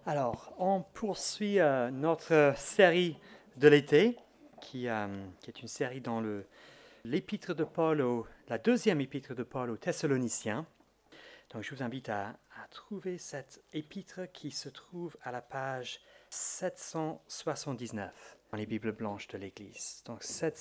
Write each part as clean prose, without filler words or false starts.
Alors, on poursuit notre série de l'été, qui est une série dans l'épître de Paul, la deuxième épître de Paul aux Thessaloniciens. Donc, je vous invite à trouver cette épître qui se trouve à la page 779 dans les Bibles blanches de l'Église. Donc,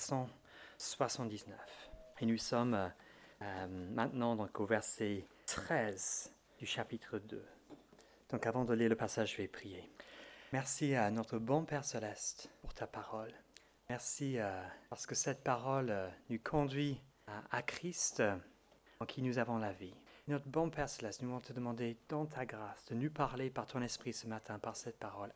779. Et nous sommes maintenant donc, au verset 13 du chapitre 2. Donc, avant de lire le passage, je vais prier. Merci à notre bon Père Céleste pour ta parole. Merci parce que cette parole nous conduit à Christ, en qui nous avons la vie. Notre bon Père Céleste, nous voulons te demander dans ta grâce de nous parler par ton esprit ce matin, par cette parole.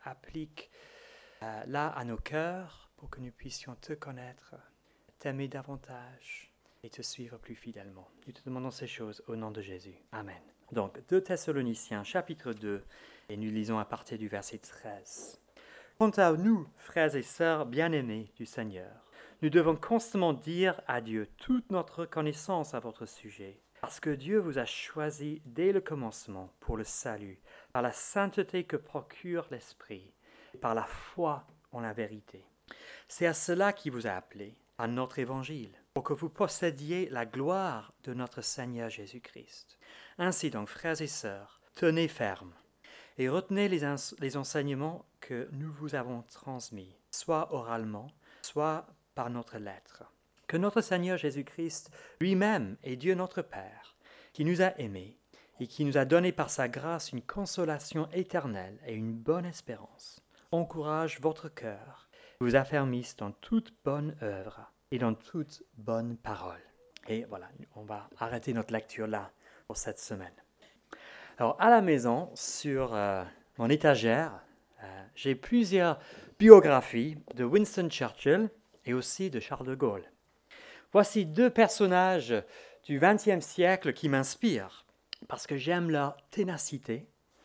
Applique-la à nos cœurs pour que nous puissions te connaître, t'aimer davantage et te suivre plus fidèlement. Nous te demandons ces choses au nom de Jésus. Amen. Donc, 2 Thessaloniciens, chapitre 2, et nous lisons à partir du verset 13. Quant à nous, frères et sœurs bien-aimés du Seigneur, nous devons constamment dire à Dieu toute notre reconnaissance à votre sujet, parce que Dieu vous a choisi dès le commencement pour le salut, par la sainteté que procure l'Esprit, et par la foi en la vérité. C'est à cela qu'il vous a appelé, à notre évangile, pour que vous possédiez la gloire de notre Seigneur Jésus-Christ. Ainsi donc, frères et sœurs, tenez ferme et retenez les enseignements que nous vous avons transmis, soit oralement, soit par notre lettre. Que notre Seigneur Jésus-Christ lui-même et Dieu notre Père, qui nous a aimés et qui nous a donné par sa grâce une consolation éternelle et une bonne espérance, encourage votre cœur et vous affermisse dans toute bonne œuvre et dans toute bonne parole. Et voilà, on va arrêter notre lecture là pour cette semaine. Alors, à la maison, sur mon étagère, j'ai plusieurs biographies de Winston Churchill et aussi de Charles de Gaulle. Voici deux personnages du XXe siècle qui m'inspirent, parce que j'aime leur ténacité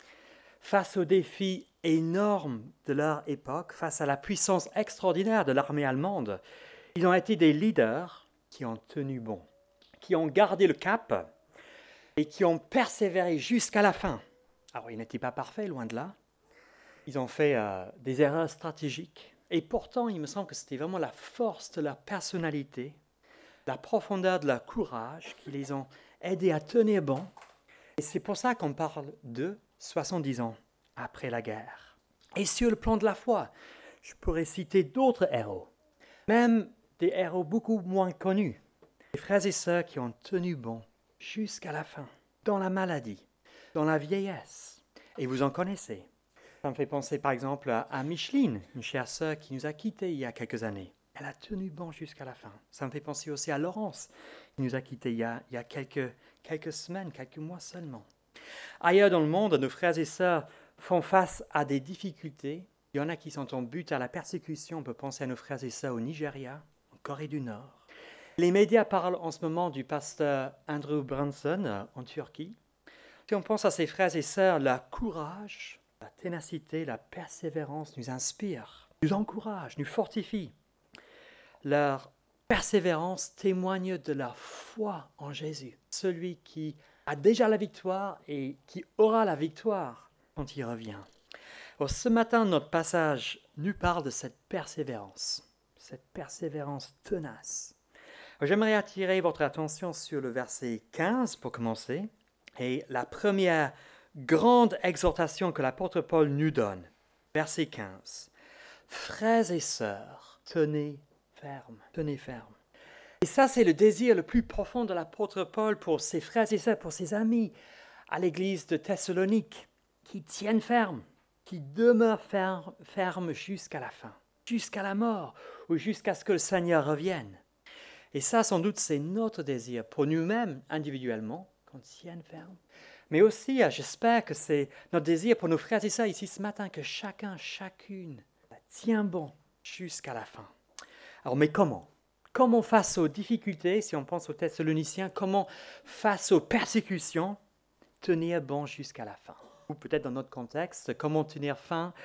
face aux défis énormes de leur époque, face à la puissance extraordinaire de l'armée allemande. Ils ont été des leaders qui ont tenu bon, qui ont gardé le cap et qui ont persévéré jusqu'à la fin. Alors, ils n'étaient pas parfaits, loin de là. Ils ont fait des erreurs stratégiques. Et pourtant, il me semble que c'était vraiment la force de leur personnalité, la profondeur de leur courage qui les ont aidés à tenir bon. Et c'est pour ça qu'on parle d'eux 70 ans après la guerre. Et sur le plan de la foi, je pourrais citer d'autres héros, même des héros beaucoup moins connus, des frères et sœurs qui ont tenu bon jusqu'à la fin, dans la maladie, dans la vieillesse. Et vous en connaissez. Ça me fait penser par exemple à Micheline, une chère sœur qui nous a quittés il y a quelques années. Elle a tenu bon jusqu'à la fin. Ça me fait penser aussi à Laurence, qui nous a quittés il y a quelques semaines, quelques mois seulement. Ailleurs dans le monde, nos frères et sœurs font face à des difficultés. Il y en a qui sont en but à la persécution. On peut penser à nos frères et sœurs au Nigeria, en Corée du Nord. Les médias parlent en ce moment du pasteur Andrew Brunson en Turquie. Si on pense à ces frères et sœurs, leur courage, la ténacité, la persévérance nous inspirent, nous encouragent, nous fortifient. Leur persévérance témoigne de leur foi en Jésus, celui qui a déjà la victoire et qui aura la victoire quand il revient. Alors, ce matin, notre passage nous parle de cette persévérance tenace. J'aimerais attirer votre attention sur le verset 15 pour commencer, et la première grande exhortation que l'apôtre Paul nous donne. Verset 15. Frères et sœurs, tenez ferme. Et ça, c'est le désir le plus profond de l'apôtre Paul pour ses frères et sœurs, pour ses amis à l'église de Thessalonique, qui tiennent ferme, qui demeurent fermes jusqu'à la fin, jusqu'à la mort, ou jusqu'à ce que le Seigneur revienne. Et ça, sans doute, c'est notre désir pour nous-mêmes, individuellement, qu'on tienne ferme. Mais aussi, j'espère que c'est notre désir pour nos frères et sœurs ici ce matin, que chacune tient bon jusqu'à la fin. Alors, mais comment ? Comment face aux difficultés, si on pense aux Thessaloniciens, comment face aux persécutions, tenir bon jusqu'à la fin ? Ou peut-être dans notre contexte, comment tenir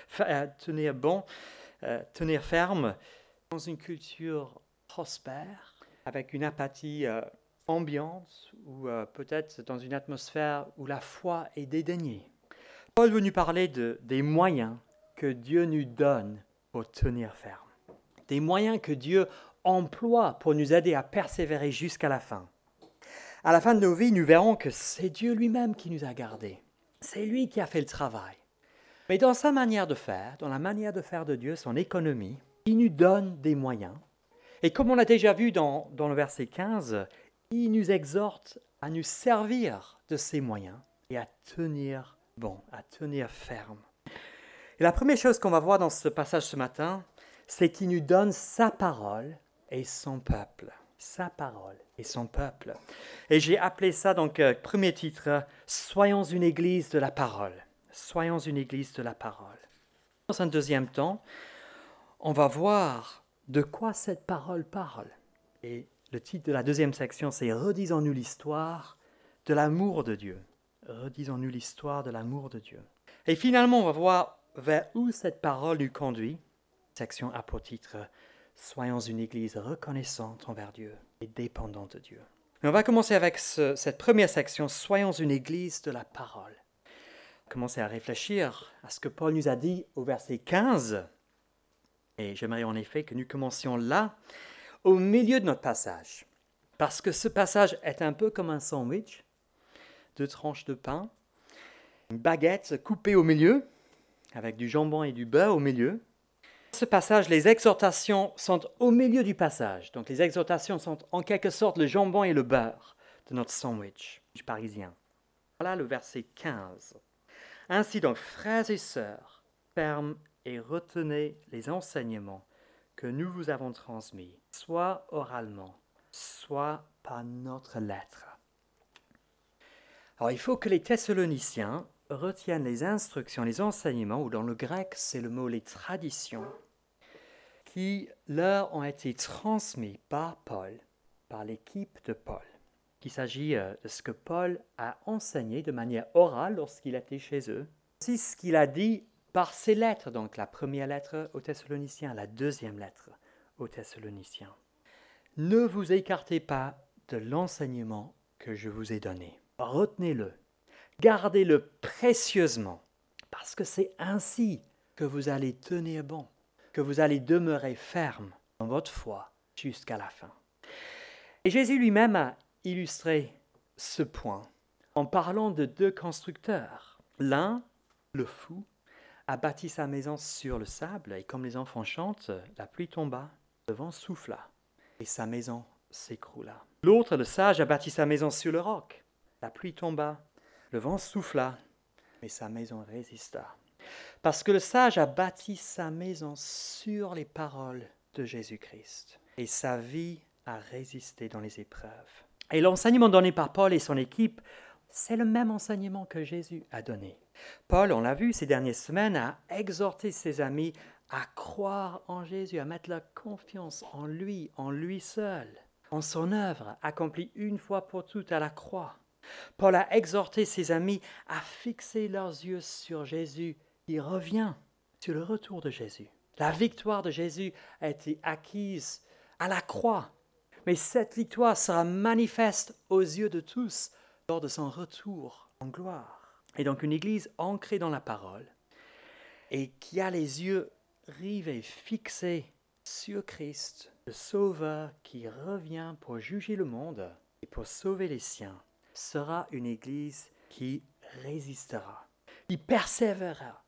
ferme dans une culture prospère, avec une apathie ambiante ou peut-être dans une atmosphère où la foi est dédaignée. Paul veut nous parler des moyens que Dieu nous donne pour tenir ferme. Des moyens que Dieu emploie pour nous aider à persévérer jusqu'à la fin. À la fin de nos vies, nous verrons que c'est Dieu lui-même qui nous a gardés. C'est lui qui a fait le travail. Mais dans sa manière de faire, dans la manière de faire de Dieu, son économie, il nous donne des moyens. Et comme on l'a déjà vu dans le verset 15, il nous exhorte à nous servir de ces moyens et à tenir bon, à tenir ferme. Et la première chose qu'on va voir dans ce passage ce matin, c'est qu'il nous donne sa parole et son peuple. Sa parole et son peuple. Et j'ai appelé ça donc, premier titre, « Soyons une église de la parole ». Soyons une église de la parole. Dans un deuxième temps, on va voir de quoi cette parole parle. Et le titre de la deuxième section, c'est « Redisons-nous l'histoire de l'amour de Dieu ». Redisons-nous l'histoire de l'amour de Dieu. Et finalement, on va voir vers où cette parole nous conduit. Section a pour titre « Soyons une église reconnaissante envers Dieu et dépendante de Dieu ». Mais on va commencer avec cette première section « Soyons une église de la parole ». Commencer à réfléchir à ce que Paul nous a dit au verset 15. Et j'aimerais en effet que nous commencions là, au milieu de notre passage. Parce que ce passage est un peu comme un sandwich, 2 tranches de pain, une baguette coupée au milieu, avec du jambon et du beurre au milieu. Ce passage, les exhortations sont au milieu du passage. Donc les exhortations sont en quelque sorte le jambon et le beurre de notre sandwich parisien. Voilà le verset 15. Ainsi donc, frères et sœurs, fermes et retenez les enseignements que nous vous avons transmis, soit oralement, soit par notre lettre. Alors, il faut que les Thessaloniciens retiennent les instructions, les enseignements, ou dans le grec, c'est le mot les traditions, qui leur ont été transmis par Paul, par l'équipe de Paul. Il s'agit de ce que Paul a enseigné de manière orale lorsqu'il était chez eux. C'est ce qu'il a dit par ses lettres, donc la première lettre aux Thessaloniciens, la deuxième lettre aux Thessaloniciens. Ne vous écartez pas de l'enseignement que je vous ai donné. Retenez-le, gardez-le précieusement, parce que c'est ainsi que vous allez tenir bon, que vous allez demeurer ferme dans votre foi jusqu'à la fin. Et Jésus lui-même a illustré ce point en parlant de 2 constructeurs. L'un, le fou, a bâti sa maison sur le sable, et comme les enfants chantent, la pluie tomba, le vent souffla, et sa maison s'écroula. L'autre, le sage, a bâti sa maison sur le roc. La pluie tomba, le vent souffla, mais sa maison résista. Parce que le sage a bâti sa maison sur les paroles de Jésus-Christ, et sa vie a résisté dans les épreuves. Et l'enseignement donné par Paul et son équipe, c'est le même enseignement que Jésus a donné. Paul, on l'a vu ces dernières semaines, a exhorté ses amis à croire en Jésus, à mettre la confiance en lui seul, en son œuvre accomplie une fois pour toutes à la croix. Paul a exhorté ses amis à fixer leurs yeux sur Jésus. Il revient sur le retour de Jésus. La victoire de Jésus a été acquise à la croix. Mais cette victoire sera manifeste aux yeux de tous lors de son retour en gloire. Et donc une église ancrée dans la parole et qui a les yeux rivés, fixés sur Christ, le Sauveur qui revient pour juger le monde et pour sauver les siens, sera une église qui résistera, qui persévérera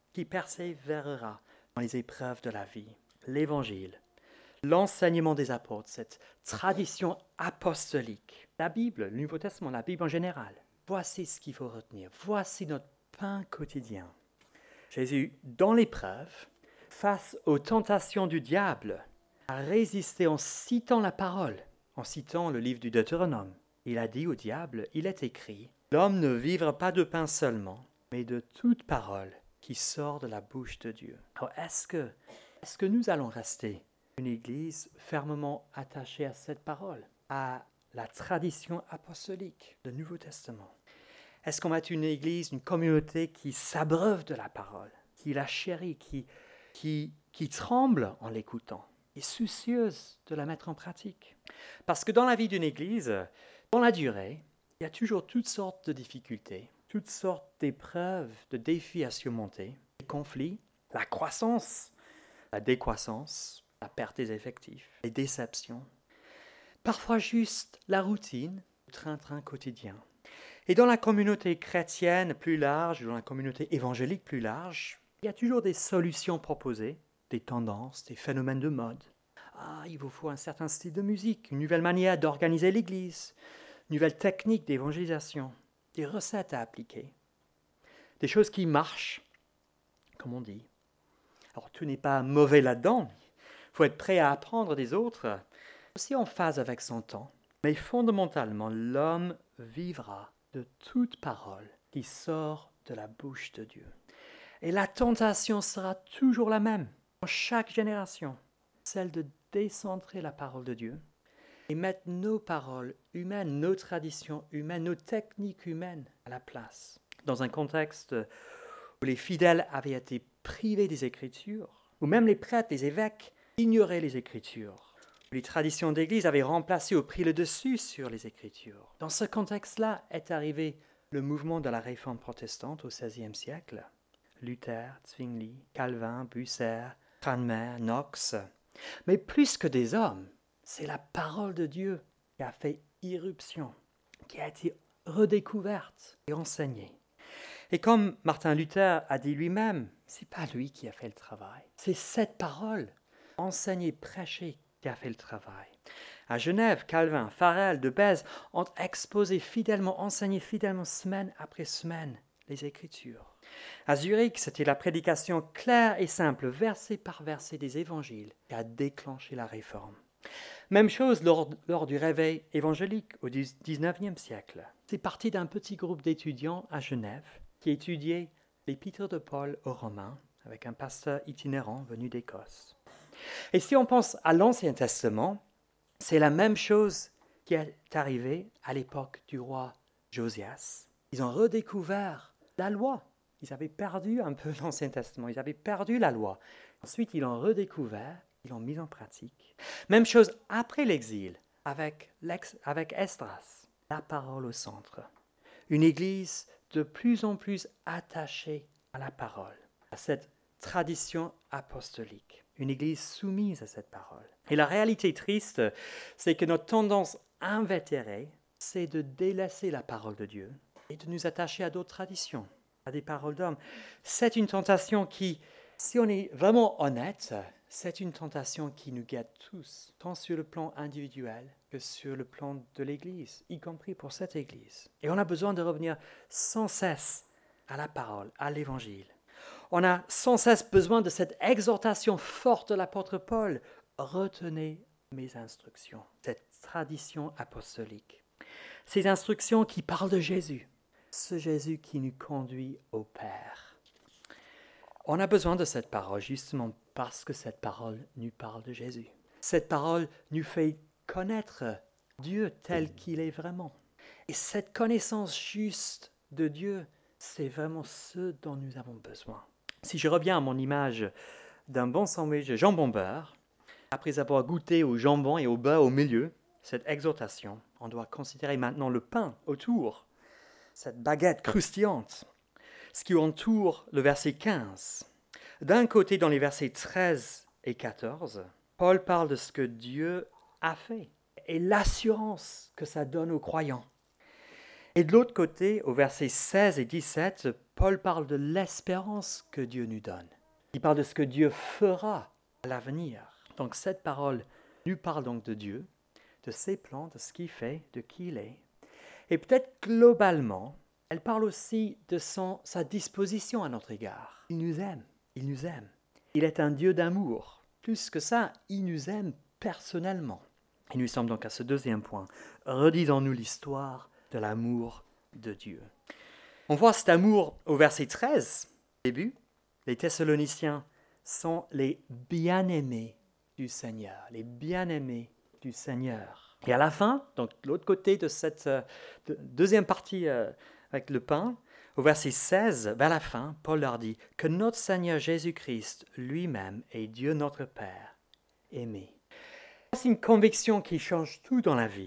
dans les épreuves de la vie. L'Évangile, l'enseignement des apôtres, cette tradition apostolique, la Bible, le Nouveau Testament, la Bible en général. Voici ce qu'il faut retenir. Voici notre pain quotidien. Jésus, dans l'épreuve, face aux tentations du diable, a résisté en citant la parole, en citant le livre du Deutéronome. Il a dit au diable, il est écrit, « L'homme ne vivra pas de pain seulement, mais de toute parole qui sort de la bouche de Dieu. » Alors, est-ce que nous allons rester une église fermement attachée à cette parole, à la tradition apostolique, le Nouveau Testament? Est-ce qu'on va être une église, une communauté qui s'abreuve de la parole, qui la chérit, qui tremble en l'écoutant, et soucieuse de la mettre en pratique? Parce que dans la vie d'une église, dans la durée, il y a toujours toutes sortes de difficultés, toutes sortes d'épreuves, de défis à surmonter, les conflits, la croissance, la décroissance, la perte des effectifs, les déceptions, parfois juste la routine, le train-train quotidien. Et dans la communauté chrétienne plus large, dans la communauté évangélique plus large, il y a toujours des solutions proposées, des tendances, des phénomènes de mode. Ah, il vous faut un certain style de musique, une nouvelle manière d'organiser l'Église, une nouvelle technique d'évangélisation, des recettes à appliquer, des choses qui marchent, comme on dit. Alors tout n'est pas mauvais là-dedans, il faut être prêt à apprendre des autres, aussi en phase avec son temps. Mais fondamentalement, l'homme vivra de toute parole qui sort de la bouche de Dieu. Et la tentation sera toujours la même, dans chaque génération, celle de décentrer la parole de Dieu et mettre nos paroles humaines, nos traditions humaines, nos techniques humaines à la place. Dans un contexte où les fidèles avaient été privés des Écritures, où même les prêtres, les évêques ignoraient les Écritures, où les traditions d'Église avaient remplacé ou pris le dessus sur les Écritures. Dans ce contexte-là est arrivé le mouvement de la Réforme protestante au XVIe siècle. Luther, Zwingli, Calvin, Bucer, Cranmer, Knox. Mais plus que des hommes, c'est la parole de Dieu qui a fait irruption, qui a été redécouverte et enseignée. Et comme Martin Luther a dit lui-même, c'est pas lui qui a fait le travail. C'est cette parole, enseignée, prêchée, qui a fait le travail. À Genève, Calvin, Farel, de Bèze ont exposé fidèlement, enseigné fidèlement, semaine après semaine, les Écritures. À Zurich, c'était la prédication claire et simple, verset par verset des évangiles, qui a déclenché la réforme. Même chose lors du réveil évangélique au XIXe siècle. C'est parti d'un petit groupe d'étudiants à Genève qui étudiait l'épître de Paul aux Romains avec un pasteur itinérant venu d'Écosse. Et si on pense à l'Ancien Testament, c'est la même chose qui est arrivée à l'époque du roi Josias. Ils ont redécouvert la loi. Ils avaient perdu un peu l'Ancien Testament, ils avaient perdu la loi. Ensuite, ils l'ont redécouvert, ils l'ont mis en pratique. Même chose après l'exil, avec Esdras, la parole au centre. Une église de plus en plus attachée à la parole, à cette tradition apostolique. Une église soumise à cette parole. Et la réalité triste, c'est que notre tendance invétérée, c'est de délaisser la parole de Dieu et de nous attacher à d'autres traditions, à des paroles d'hommes. C'est une tentation qui, si on est vraiment honnête, c'est une tentation qui nous guette tous, tant sur le plan individuel que sur le plan de l'Église, y compris pour cette Église. Et on a besoin de revenir sans cesse à la parole, à l'Évangile. On a sans cesse besoin de cette exhortation forte de l'apôtre Paul. Retenez mes instructions, cette tradition apostolique. Ces instructions qui parlent de Jésus, ce Jésus qui nous conduit au Père. On a besoin de cette parole justement parce que cette parole nous parle de Jésus. Cette parole nous fait connaître Dieu tel qu'il est vraiment. Et cette connaissance juste de Dieu, c'est vraiment ce dont nous avons besoin. Si je reviens à mon image d'un bon sandwich de jambon beurre, après avoir goûté au jambon et au beurre au milieu, cette exhortation, on doit considérer maintenant le pain autour, cette baguette croustillante, ce qui entoure le verset 15. D'un côté, dans les versets 13 et 14, Paul parle de ce que Dieu a fait et l'assurance que ça donne aux croyants. Et de l'autre côté, au verset 16 et 17, Paul parle de l'espérance que Dieu nous donne. Il parle de ce que Dieu fera à l'avenir. Donc cette parole nous parle donc de Dieu, de ses plans, de ce qu'il fait, de qui il est. Et peut-être globalement, elle parle aussi de sa disposition à notre égard. Il nous aime, il nous aime. Il est un Dieu d'amour. Plus que ça, il nous aime personnellement. Et nous sommes donc à ce deuxième point. Redisons-nous l'histoire de l'amour de Dieu. On voit cet amour au verset 13, au début. Les Thessaloniciens sont les bien-aimés du Seigneur, les bien-aimés du Seigneur. Et à la fin, donc de l'autre côté de cette deuxième partie avec le pain, au verset 16, vers la fin, Paul leur dit que notre Seigneur Jésus-Christ lui-même est Dieu notre Père, aimé. C'est une conviction qui change tout dans la vie.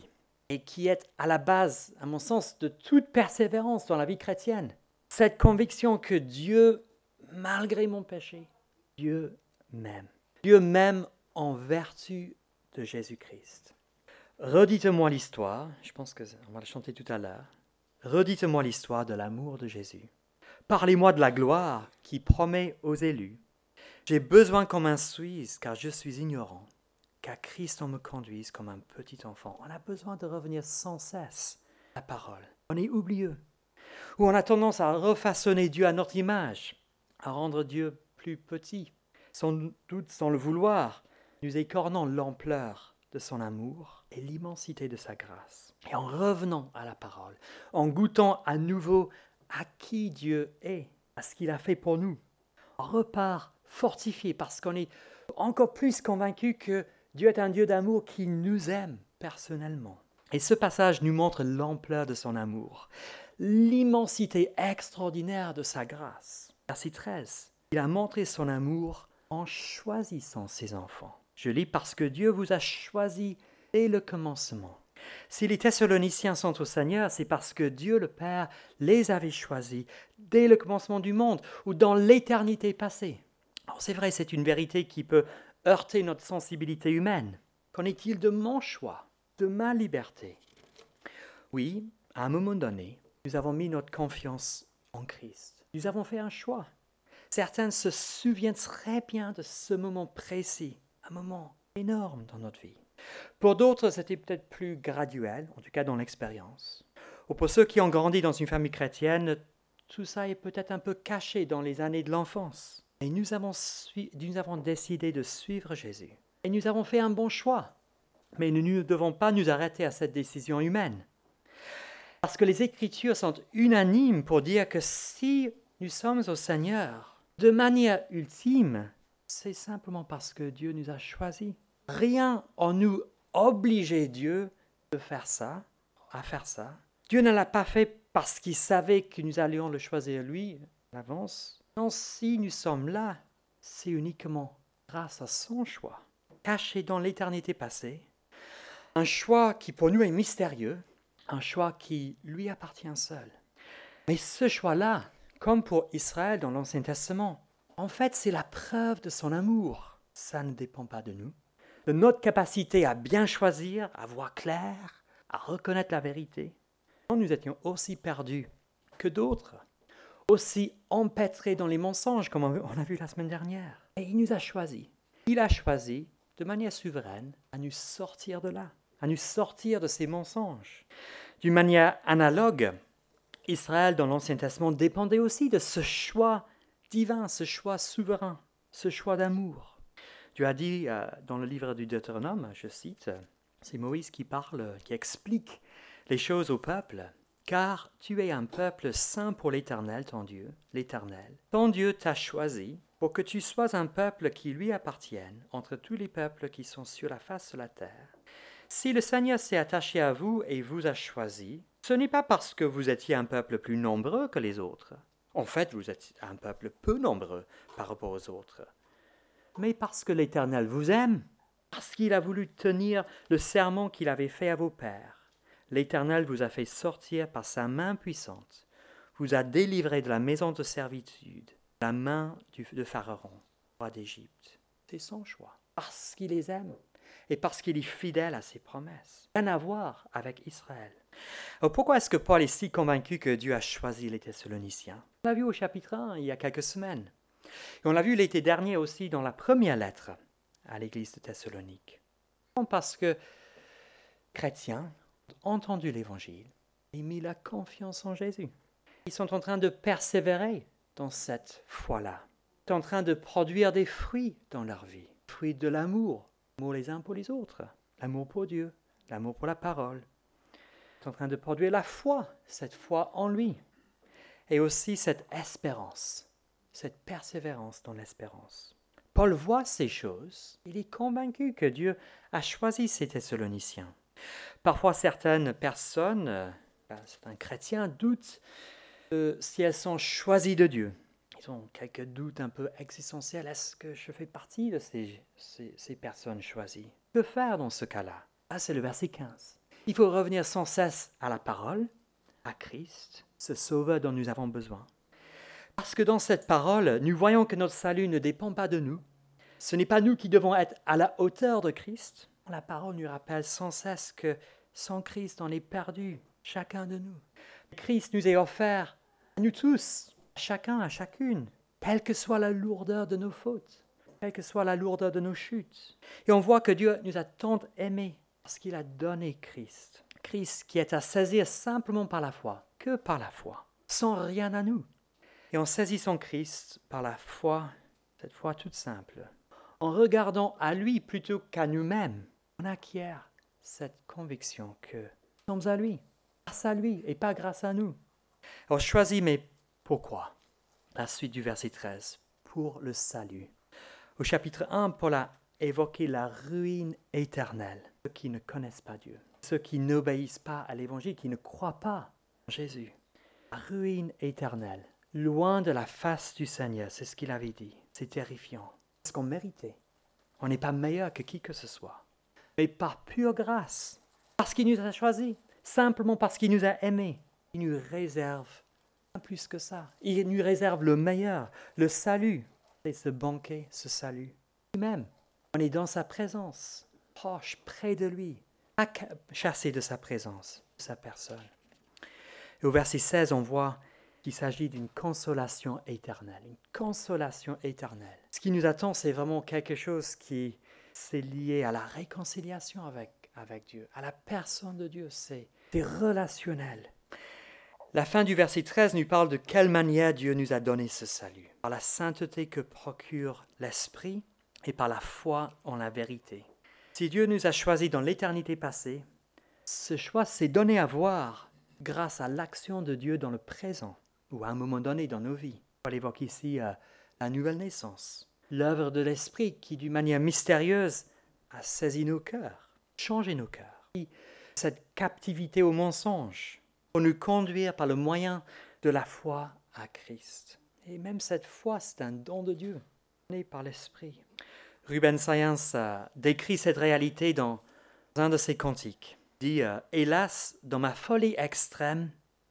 et qui est à la base, à mon sens, de toute persévérance dans la vie chrétienne. Cette conviction que Dieu, malgré mon péché, Dieu m'aime. Dieu m'aime en vertu de Jésus-Christ. Redites-moi l'histoire, je pense qu'on va la chanter tout à l'heure. Redites-moi l'histoire de l'amour de Jésus. Parlez-moi de la gloire qui promet aux élus. J'ai besoin qu'on m'instruise car je suis ignorant, qu'à Christ on me conduise comme un petit enfant. On a besoin de revenir sans cesse à la parole. On est oublieux. Ou on a tendance à refaçonner Dieu à notre image, à rendre Dieu plus petit, sans doute sans le vouloir, nous écornons l'ampleur de son amour et l'immensité de sa grâce. Et en revenant à la parole, en goûtant à nouveau à qui Dieu est, à ce qu'il a fait pour nous, on repart fortifié parce qu'on est encore plus convaincu que Dieu est un Dieu d'amour qui nous aime personnellement. Et ce passage nous montre l'ampleur de son amour, l'immensité extraordinaire de sa grâce. Verset 13, il a montré son amour en choisissant ses enfants. Je lis parce que Dieu vous a choisi dès le commencement. Si les Thessaloniciens sont au Seigneur, c'est parce que Dieu le Père les avait choisis dès le commencement du monde ou dans l'éternité passée. Alors c'est vrai, c'est une vérité qui peut heurter notre sensibilité humaine. Qu'en est-il de mon choix, de ma liberté? Oui, à un moment donné, nous avons mis notre confiance en Christ. Nous avons fait un choix. Certains se souviennent très bien de ce moment précis, un moment énorme dans notre vie. Pour d'autres, c'était peut-être plus graduel, en tout cas dans l'expérience. Ou pour ceux qui ont grandi dans une famille chrétienne, tout ça est peut-être un peu caché dans les années de l'enfance. Et nous avons décidé de suivre Jésus. Et nous avons fait un bon choix. Mais nous ne devons pas nous arrêter à cette décision humaine. Parce que les Écritures sont unanimes pour dire que si nous sommes au Seigneur, de manière ultime, c'est simplement parce que Dieu nous a choisis. Rien en nous obligeait Dieu à faire ça. Dieu ne l'a pas fait parce qu'il savait que nous allions le choisir lui à l'avance. Non, si nous sommes là, c'est uniquement grâce à son choix, caché dans l'éternité passée. Un choix qui pour nous est mystérieux, un choix qui lui appartient seul. Mais ce choix-là, comme pour Israël dans l'Ancien Testament, en fait, c'est la preuve de son amour. Ça ne dépend pas de nous, de notre capacité à bien choisir, à voir clair, à reconnaître la vérité. Nous étions aussi perdus que d'autres, aussi empêtrés dans les mensonges, comme on a vu la semaine dernière. Et il nous a choisis. Il a choisi, de manière souveraine, à nous sortir de là, à nous sortir de ces mensonges. D'une manière analogue, Israël, dans l'Ancien Testament, dépendait aussi de ce choix divin, ce choix souverain, ce choix d'amour. Dieu a dit dans le livre du Deutéronome, je cite, c'est Moïse qui parle, qui explique les choses au peuple. « Car tu es un peuple saint pour l'Éternel, ton Dieu, l'Éternel. Ton Dieu t'a choisi pour que tu sois un peuple qui lui appartienne entre tous les peuples qui sont sur la face de la terre. Si le Seigneur s'est attaché à vous et vous a choisi, ce n'est pas parce que vous étiez un peuple plus nombreux que les autres. En fait, vous êtes un peuple peu nombreux par rapport aux autres. Mais parce que l'Éternel vous aime, parce qu'il a voulu tenir le serment qu'il avait fait à vos pères. L'Éternel vous a fait sortir par sa main puissante, vous a délivré de la maison de servitude, de la main de Pharaon, roi d'Égypte. C'est son choix, parce qu'il les aime et parce qu'il est fidèle à ses promesses. Rien à voir avec Israël. Alors pourquoi est-ce que Paul est si convaincu que Dieu a choisi les Thessaloniciens? On l'a vu au chapitre 1 il y a quelques semaines. Et on l'a vu l'été dernier aussi dans la première lettre à l'église de Thessalonique. Parce que chrétiens ont entendu l'évangile et mis la confiance en Jésus. Ils sont en train de persévérer dans cette foi-là. Ils sont en train de produire des fruits dans leur vie. Fruits de l'amour les uns pour les autres. L'amour pour Dieu, l'amour pour la parole. Ils sont en train de produire la foi, cette foi en lui. Et aussi cette espérance, cette persévérance dans l'espérance. Paul voit ces choses. Il est convaincu que Dieu a choisi ces Thessaloniciens. Parfois, certaines personnes, certains chrétiens doutent si elles sont choisies de Dieu. Ils ont quelques doutes un peu existentiels. Est-ce que je fais partie de ces personnes choisies? Que faire dans ce cas-là? C'est le verset 15. Il faut revenir sans cesse à la parole, à Christ, ce sauveur dont nous avons besoin. Parce que dans cette parole, nous voyons que notre salut ne dépend pas de nous. Ce n'est pas nous qui devons être à la hauteur de Christ. La parole nous rappelle sans cesse que sans Christ, on est perdu, chacun de nous. Christ nous est offert à nous tous, à chacun, à chacune, quelle que soit la lourdeur de nos fautes, quelle que soit la lourdeur de nos chutes. Et on voit que Dieu nous a tant aimés parce qu'il a donné Christ. Christ qui est à saisir simplement par la foi, que par la foi, sans rien à nous. Et en saisissant Christ par la foi, cette foi toute simple, en regardant à lui plutôt qu'à nous-mêmes, on acquiert cette conviction que nous sommes à lui, grâce à lui et pas grâce à nous. Alors choisis, mais pourquoi? La suite du verset 13, pour le salut. Au chapitre 1, Paul a évoqué la ruine éternelle, ceux qui ne connaissent pas Dieu, ceux qui n'obéissent pas à l'évangile, qui ne croient pas en Jésus. La ruine éternelle. Loin de la face du Seigneur, c'est ce qu'il avait dit. C'est terrifiant. Parce qu'on méritait. On n'est pas meilleur que qui que ce soit. Mais par pure grâce, parce qu'il nous a choisis, simplement parce qu'il nous a aimés, il nous réserve bien plus que ça. Il nous réserve le meilleur, le salut. Et ce banquet, ce salut. Lui-même, on est dans sa présence, proche, près de lui, pas chassé de sa présence, de sa personne. Et au verset 16, on voit qu'il s'agit d'une consolation éternelle, une consolation éternelle. Ce qui nous attend, c'est vraiment quelque chose qui c'est lié à la réconciliation avec Dieu, à la personne de Dieu, c'est relationnel. La fin du verset 13 nous parle de quelle manière Dieu nous a donné ce salut, par la sainteté que procure l'Esprit et par la foi en la vérité. Si Dieu nous a choisis dans l'éternité passée, ce choix s'est donné à voir grâce à l'action de Dieu dans le présent, ou à un moment donné dans nos vies. On évoque ici la nouvelle naissance, l'œuvre de l'Esprit qui, d'une manière mystérieuse, a saisi nos cœurs, changé nos cœurs. Cette captivité au mensonge, pour nous conduire par le moyen de la foi à Christ. Et même cette foi, c'est un don de Dieu, donné par l'Esprit. Ruben Science décrit cette réalité dans un de ses cantiques. Il dit « Hélas, dans ma folie extrême,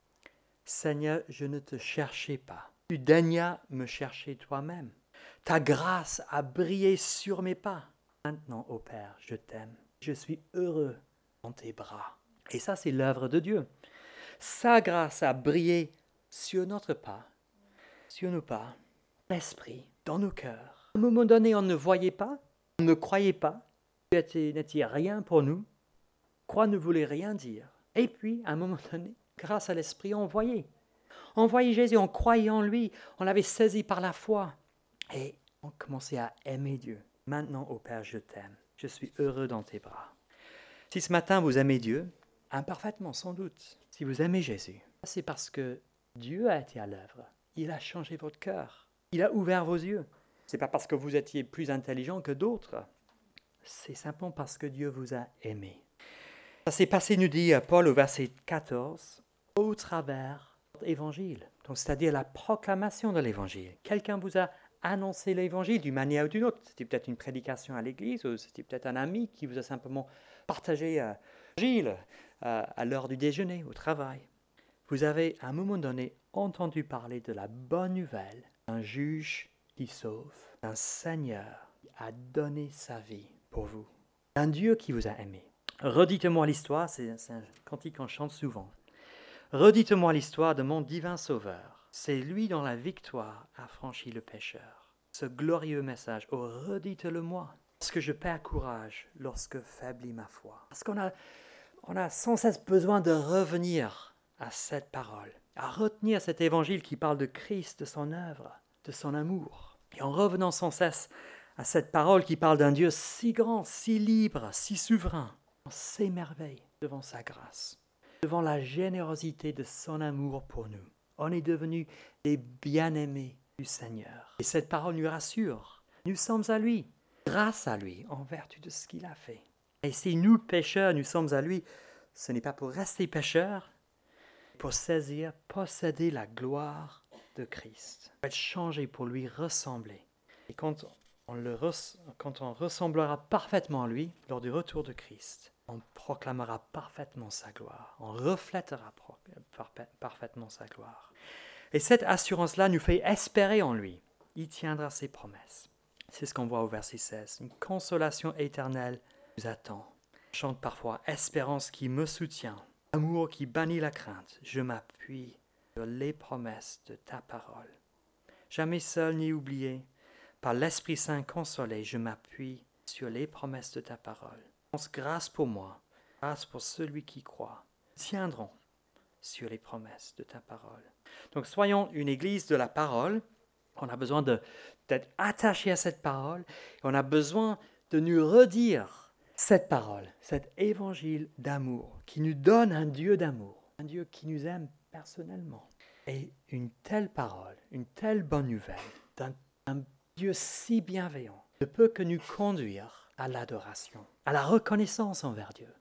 Seigneur, je ne te cherchais pas. Tu daignas me chercher toi-même. Ta grâce a brillé sur mes pas. Maintenant, ô Père, je t'aime. Je suis heureux dans tes bras. » Et ça, c'est l'œuvre de Dieu. Sa grâce a brillé sur notre pas, sur nos pas, l'esprit, dans nos cœurs. À un moment donné, on ne voyait pas, on ne croyait pas. Dieu n'était rien pour nous. Croix ne voulait rien dire. Et puis, à un moment donné, grâce à l'Esprit, on voyait. On voyait Jésus, on croyait en lui, on l'avait saisi par la foi. Et on commençait à aimer Dieu. Maintenant, ô Père, je t'aime. Je suis heureux dans tes bras. Si ce matin vous aimez Dieu, imparfaitement sans doute, si vous aimez Jésus, c'est parce que Dieu a été à l'œuvre. Il a changé votre cœur. Il a ouvert vos yeux. Ce n'est pas parce que vous étiez plus intelligent que d'autres. C'est simplement parce que Dieu vous a aimé. Ça s'est passé, nous dit Paul au verset 14, au travers de l'évangile. Donc, c'est-à-dire la proclamation de l'évangile. Quelqu'un vous a annoncé l'évangile d'une manière ou d'une autre. C'était peut-être une prédication à l'église, ou c'était peut-être un ami qui vous a simplement partagé l'évangile à l'heure du déjeuner, au travail. Vous avez à un moment donné entendu parler de la bonne nouvelle d'un juge qui sauve, d'un Seigneur qui a donné sa vie pour vous, d'un Dieu qui vous a aimé. Redites-moi l'histoire, c'est un cantique qu'on chante souvent. Redites-moi l'histoire de mon divin Sauveur. C'est lui dont la victoire a franchi le pécheur. Ce glorieux message, oh redites-le-moi, parce que je perds courage lorsque faiblit ma foi. Parce qu'on a sans cesse besoin de revenir à cette parole, à retenir cet évangile qui parle de Christ, de son œuvre, de son amour. Et en revenant sans cesse à cette parole qui parle d'un Dieu si grand, si libre, si souverain, on s'émerveille devant sa grâce, devant la générosité de son amour pour nous. On est devenus des bien-aimés du Seigneur. Et cette parole nous rassure. Nous sommes à lui, grâce à lui, en vertu de ce qu'il a fait. Et si nous, pécheurs, nous sommes à lui, ce n'est pas pour rester pécheurs, pour saisir, posséder la gloire de Christ, pour être changé, pour lui ressembler. Et quand Quand on ressemblera parfaitement à lui lors du retour de Christ, on proclamera parfaitement sa gloire, on reflètera parfaitement sa gloire. Et cette assurance-là nous fait espérer en lui. Il tiendra ses promesses. C'est ce qu'on voit au verset 16. Une consolation éternelle nous attend. On chante parfois « Espérance qui me soutient, amour qui bannit la crainte, je m'appuie sur les promesses de ta parole. Jamais seul ni oublié, par l'Esprit Saint consolé, je m'appuie sur les promesses de ta parole. Grâce pour moi, grâce pour celui qui croit. Tiendrons sur les promesses de ta parole. » Donc soyons une église de la parole. On a besoin d'être attachés à cette parole. On a besoin de nous redire cette parole, cet évangile d'amour qui nous donne un Dieu d'amour, un Dieu qui nous aime personnellement. Et une telle parole, une telle bonne nouvelle d'un Dieu si bienveillant ne peut que nous conduire à l'adoration, à la reconnaissance envers Dieu,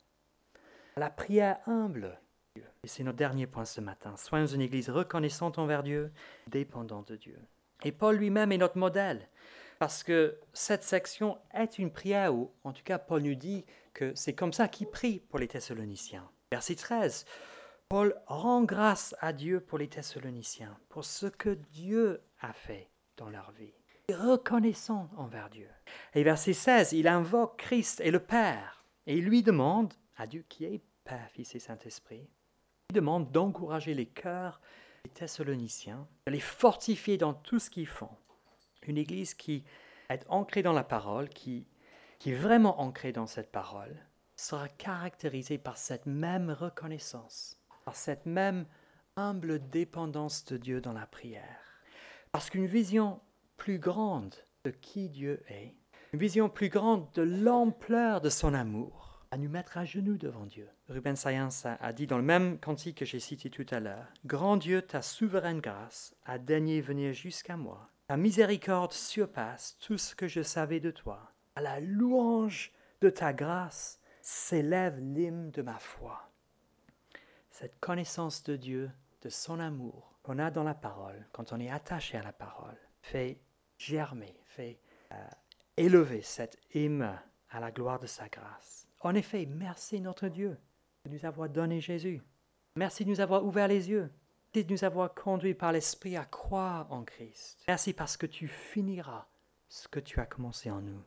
à la prière humble. Et c'est notre dernier point ce matin. Soyons une église reconnaissante envers Dieu, dépendante de Dieu. Et Paul lui-même est notre modèle, parce que cette section est une prière, ou en tout cas Paul nous dit que c'est comme ça qu'il prie pour les Thessaloniciens. Verset 13, Paul rend grâce à Dieu pour les Thessaloniciens, pour ce que Dieu a fait dans leur vie. Il est reconnaissant envers Dieu. Et verset 16, il invoque Christ et le Père, et il lui demande, à Dieu qui est Père, Fils et Saint-Esprit, il demande d'encourager les cœurs des Thessaloniciens, de les fortifier dans tout ce qu'ils font. Une église qui est ancrée dans la parole, qui est vraiment ancrée dans cette parole, sera caractérisée par cette même reconnaissance, par cette même humble dépendance de Dieu dans la prière. Parce qu'une vision plus grande de qui Dieu est, une vision plus grande de l'ampleur de son amour, à nous mettre à genoux devant Dieu. Ruben Sayens a dit dans le même cantique que j'ai cité tout à l'heure, « Grand Dieu, ta souveraine grâce a daigné venir jusqu'à moi. Ta miséricorde surpasse tout ce que je savais de toi. À la louange de ta grâce s'élève l'hymne de ma foi. » Cette connaissance de Dieu, de son amour qu'on a dans la parole, quand on est attaché à la parole, fait germer, fait élever cette hymne à la gloire de sa grâce. En effet, merci notre Dieu de nous avoir donné Jésus. Merci de nous avoir ouvert les yeux. Merci de nous avoir conduits par l'Esprit à croire en Christ. Merci parce que tu finiras ce que tu as commencé en nous.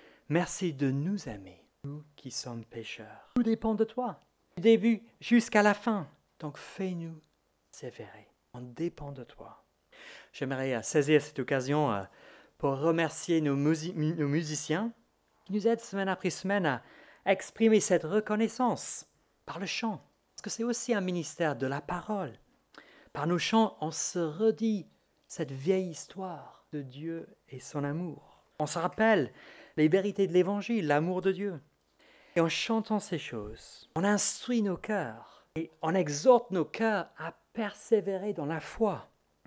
Merci de nous aimer, nous qui sommes pécheurs. Tout dépend de toi, du début jusqu'à la fin. Donc fais-nous sévérer. On dépend de toi. J'aimerais saisir cette occasion pour remercier nos musiciens qui nous aident semaine après semaine à exprimer cette reconnaissance par le chant. Parce que c'est aussi un ministère de la parole. Par nos chants, on se redit cette vieille histoire de Dieu et son amour. On se rappelle les vérités de l'Évangile, l'amour de Dieu. Et en chantant ces choses, on instruit nos cœurs et on exhorte nos cœurs à persévérer dans la foi.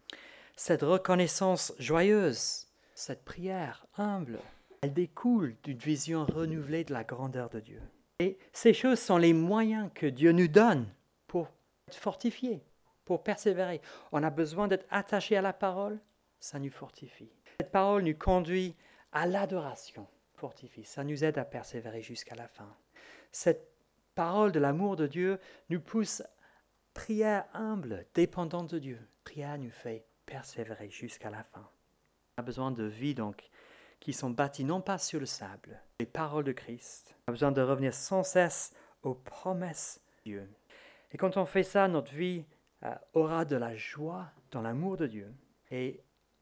Cette reconnaissance joyeuse, cette prière humble, elle découle d'une vision renouvelée de la grandeur de Dieu. Et ces choses sont les moyens que Dieu nous donne pour être fortifiés, pour persévérer. On a besoin d'être attaché à la parole, ça nous fortifie. Cette parole nous conduit à l'adoration, fortifie, ça nous aide à persévérer jusqu'à la fin. Cette parole de l'amour de Dieu nous pousse à prière humble, dépendante de Dieu. Prière nous fait persévérer jusqu'à la fin. On a besoin de vie donc qui sont bâties non pas sur le sable, les paroles de Christ. On a besoin de revenir sans cesse aux promesses de Dieu. Et quand on fait ça, notre vie aura de la joie dans l'amour de Dieu et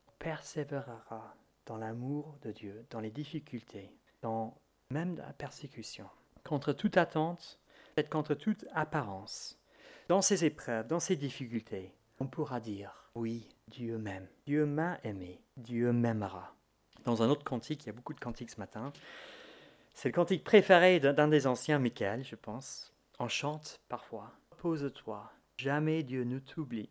persévérera dans l'amour de Dieu, dans les difficultés, dans même la persécution. Contre toute attente, peut-être contre toute apparence, dans ces épreuves, dans ces difficultés, on pourra dire, oui, Dieu m'aime, Dieu m'a aimé, Dieu m'aimera. Dans un autre cantique, il y a beaucoup de cantiques ce matin, c'est le cantique préféré d'un des anciens, Michael, je pense. On chante parfois, repose-toi, jamais Dieu ne t'oublie.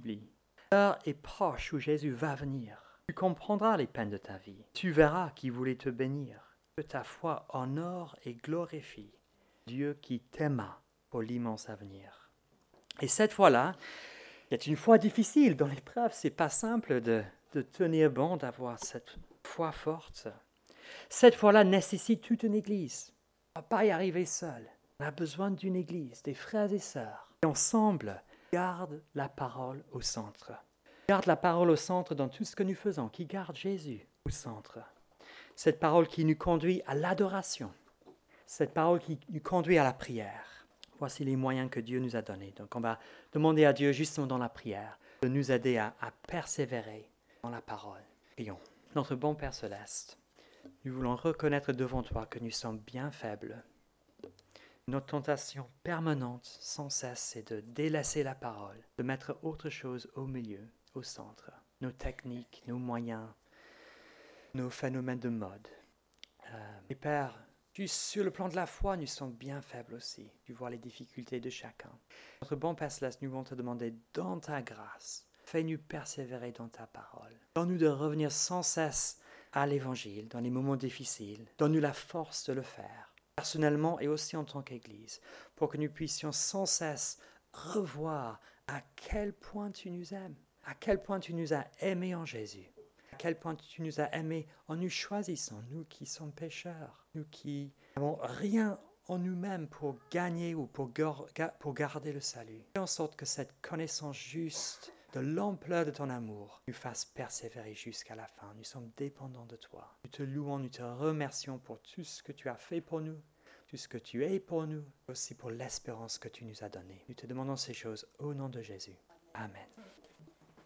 L'heure est proche où Jésus va venir. Tu comprendras les peines de ta vie. Tu verras qui voulait te bénir. Que ta foi honore et glorifie Dieu qui t'aima pour l'immense avenir. Et cette fois-là, c'est une foi difficile. Dans l'épreuve, c'est pas simple de tenir bon, d'avoir cette foi forte. Cette foi-là nécessite toute une Église. On ne va pas y arriver seul. On a besoin d'une Église, des frères et sœurs. Et ensemble, garde la parole au centre. Garde la parole au centre dans tout ce que nous faisons, qui garde Jésus au centre. Cette parole qui nous conduit à l'adoration. Cette parole qui nous conduit à la prière. Voici les moyens que Dieu nous a donnés. Donc on va demander à Dieu, justement dans la prière, de nous aider à persévérer dans la parole. Prions. Notre bon Père céleste, nous voulons reconnaître devant toi que nous sommes bien faibles. Notre tentation permanente, sans cesse, c'est de délaisser la parole, de mettre autre chose au milieu, au centre. Nos techniques, nos moyens, nos phénomènes de mode. Et Père, juste sur le plan de la foi, nous sommes bien faibles aussi. Tu vois les difficultés de chacun. Notre bon Père céleste, nous voulons te demander dans ta grâce, fais-nous persévérer dans ta parole. Donne-nous de revenir sans cesse à l'Évangile, dans les moments difficiles. Donne-nous la force de le faire, personnellement et aussi en tant qu'Église, pour que nous puissions sans cesse revoir à quel point tu nous aimes, à quel point tu nous as aimés en Jésus, à quel point tu nous as aimés en nous choisissant, nous qui sommes pécheurs, nous qui n'avons rien en nous-mêmes pour gagner ou pour garder le salut. Fais en sorte que cette connaissance juste de l'ampleur de ton amour nous fasse persévérer jusqu'à la fin. Nous sommes dépendants de toi. Nous te louons, nous te remercions pour tout ce que tu as fait pour nous, tout ce que tu es pour nous, aussi pour l'espérance que tu nous as donnée. Nous te demandons ces choses au nom de Jésus. Amen.